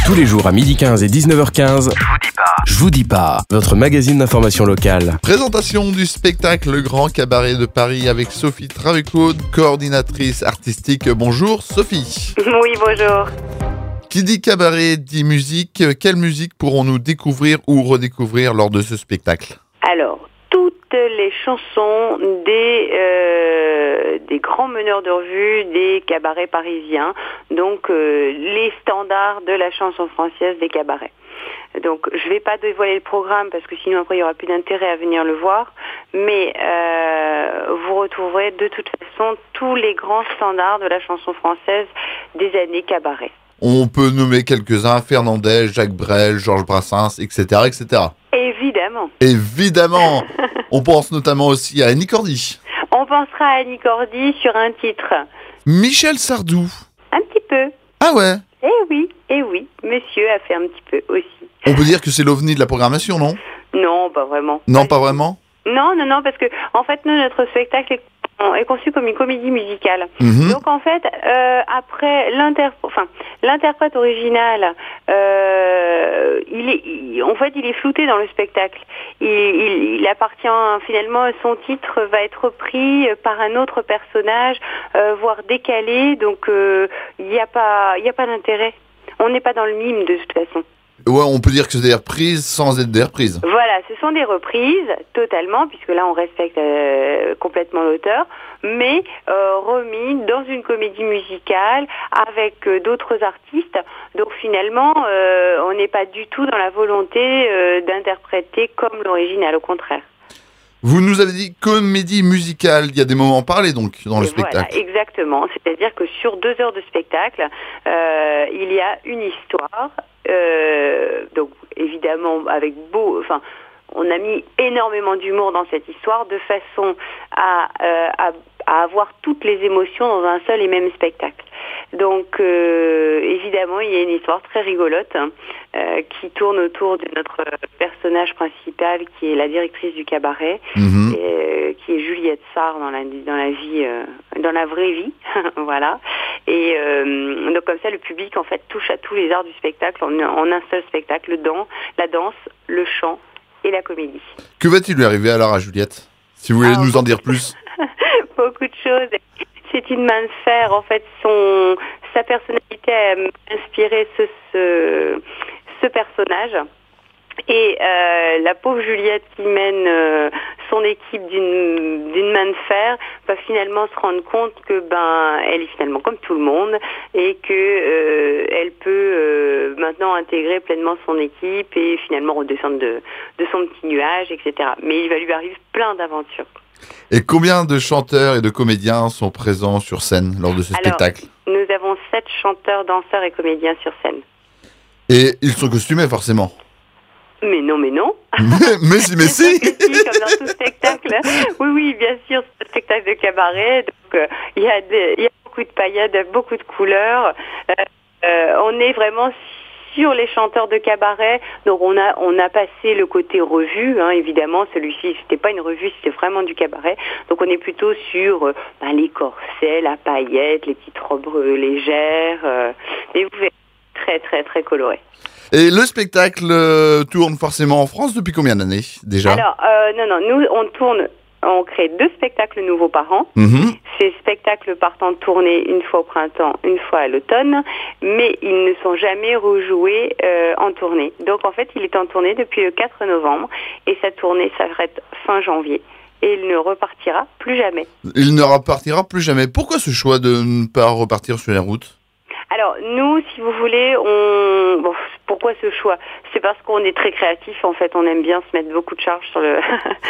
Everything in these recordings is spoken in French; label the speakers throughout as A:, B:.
A: Tous les jours à 12h15 et 19h15, Je vous dis pas, votre magazine d'information locale.
B: Présentation du spectacle Le Grand Cabaret de Paris avec Sophie Traveco, coordinatrice artistique. Bonjour Sophie.
C: Oui, bonjour.
B: Qui dit cabaret dit musique. Quelle musique pourrons-nous découvrir ou redécouvrir lors de ce spectacle ?
C: Alors, toutes les chansons des grands meneurs de revue, des cabarets parisiens, donc les standards de la chanson française des cabarets. Donc je ne vais pas dévoiler le programme parce que sinon après il n'y aura plus d'intérêt à venir le voir, mais vous retrouverez de toute façon tous les grands standards de la chanson française des années cabaret.
B: On peut nommer quelques-uns, Fernandel, Jacques Brel, Georges Brassens, etc. etc.
C: Évidemment.
B: Évidemment. On pense notamment aussi à Annie Cordy.
C: On pensera à Annie Cordy sur un titre.
B: Michel Sardou.
C: Un petit peu.
B: Ah ouais.
C: Eh oui, monsieur a fait un petit peu aussi.
B: On peut dire que c'est l'ovni de la programmation, non ?
C: Non, pas vraiment.
B: Non, pas vraiment ?
C: Non, parce que en fait, nous, notre spectacle est conçu comme une comédie musicale.
B: Mhm.
C: Donc en fait, après l'interprète original, il est flouté dans le spectacle. Il appartient finalement, son titre va être repris par un autre personnage, voire décalé. Donc il n'y a pas d'intérêt. On n'est pas dans le mime de toute façon.
B: Ouais, on peut dire que c'est des reprises sans être des reprises.
C: Voilà, ce sont des reprises, totalement, puisque là on respecte complètement l'auteur, mais remis dans une comédie musicale avec d'autres artistes. Donc finalement, on n'est pas du tout dans la volonté d'interpréter comme l'original, au contraire.
B: Vous nous avez dit comédie musicale, il y a des moments parlés donc dans le spectacle.
C: Voilà, exactement. C'est-à-dire que sur 2 heures de spectacle, il y a une histoire. Donc évidemment on a mis énormément d'humour dans cette histoire de façon à avoir toutes les émotions dans un seul et même spectacle. Donc évidemment il y a une histoire très rigolote qui tourne autour de notre personnage principal qui est la directrice du cabaret, qui est Juliette Sarr dans la vraie vie. Voilà. Et donc comme ça le public en fait touche à tous les arts du spectacle en un seul spectacle, la danse, le chant et la comédie.
B: Que va-t-il lui arriver alors à Juliette ? Si vous voulez nous en dire plus.
C: Beaucoup de choses. C'est une main de fer. En fait, sa personnalité a inspiré ce personnage. Et la pauvre Juliette qui mène son équipe d'une main de fer va finalement se rendre compte que elle est finalement comme tout le monde et que elle peut maintenant intégrer pleinement son équipe et finalement redescendre de son petit nuage, etc. Mais il va lui arriver plein d'aventures.
B: Et combien de chanteurs et de comédiens sont présents sur scène lors de ce spectacle ?
C: Nous avons 7 chanteurs, danseurs et comédiens sur scène. Et
B: ils sont costumés forcément ?
C: Mais non.
B: mais si.
C: Comme dans tout spectacle. Oui, bien sûr, c'est un spectacle de cabaret. Donc, il y a beaucoup de paillettes, beaucoup de couleurs. On est vraiment sur les chanteurs de cabaret. Donc, on a passé le côté revue, évidemment. Celui-ci, c'était pas une revue, c'était vraiment du cabaret. Donc, on est plutôt sur les corsets, la paillette, les petites robes légères. Et vous verrez, très, très, très coloré.
B: Et le spectacle tourne forcément en France depuis combien d'années déjà ?
C: Alors, non, nous on crée 2 spectacles nouveaux par an. Ces spectacles partent en tournée une fois au printemps, une fois à l'automne, mais ils ne sont jamais rejoués en tournée. Donc en fait, il est en tournée depuis le 4 novembre et sa tournée s'arrête fin janvier. Et il ne repartira plus jamais.
B: Il ne repartira plus jamais. Pourquoi ce choix de ne pas repartir sur les routes ?
C: Alors, nous, si vous voulez, pourquoi ce choix ? C'est parce qu'on est très créatif, en fait, on aime bien se mettre beaucoup de charges sur le...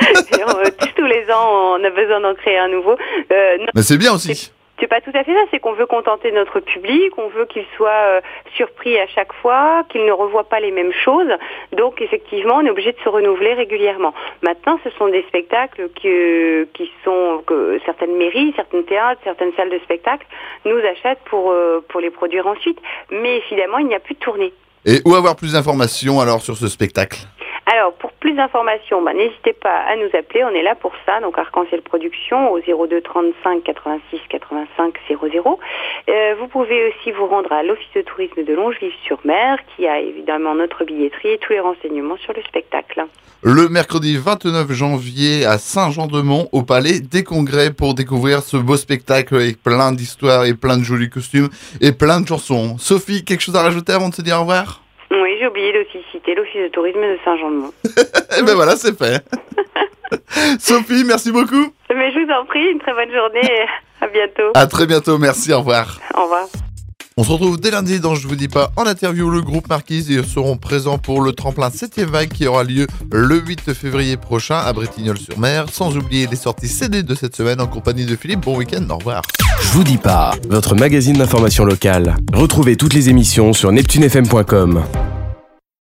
C: Tous les ans, on a besoin d'en créer un nouveau.
B: Mais c'est bien aussi.
C: C'est pas tout à fait ça, c'est qu'on veut contenter notre public, on veut qu'il soit surpris à chaque fois, qu'il ne revoie pas les mêmes choses. Donc effectivement, on est obligé de se renouveler régulièrement. Maintenant, ce sont des spectacles que certaines mairies, certains théâtres, certaines salles de spectacle nous achètent pour les produire ensuite. Mais évidemment, il n'y a plus de tournée.
B: Et où avoir plus d'informations alors sur ce spectacle ?
C: Alors, pour plus d'informations, n'hésitez pas à nous appeler, on est là pour ça, donc Arc-en-Ciel Production au 02 35 86 85 00. Vous pouvez aussi vous rendre à l'Office de tourisme de Longeville-sur-Mer, qui a évidemment notre billetterie et tous les renseignements sur le spectacle.
B: Le mercredi 29 janvier à Saint-Jean-de-Mont, au Palais des Congrès, pour découvrir ce beau spectacle avec plein d'histoires et plein de jolis costumes et plein de chansons. Sophie, quelque chose à rajouter avant de se dire au revoir ?
C: Oui, j'ai oublié d'aussi citer l'Office de tourisme de Saint-Jean-de-Mont.
B: Et ben voilà, c'est fait. Sophie, merci beaucoup.
C: Mais je vous en prie, une très bonne journée et à bientôt.
B: À très bientôt, merci, au revoir.
C: Au revoir.
B: On se retrouve dès lundi dans Je vous dis pas en interview. Le groupe Marquise, ils seront présents pour le tremplin 7e vague qui aura lieu le 8 février prochain à Bretignolles-sur-Mer. Sans oublier les sorties CD de cette semaine en compagnie de Philippe. Bon week-end, au revoir.
A: Je vous dis pas, votre magazine d'information locale. Retrouvez toutes les émissions sur neptunefm.com.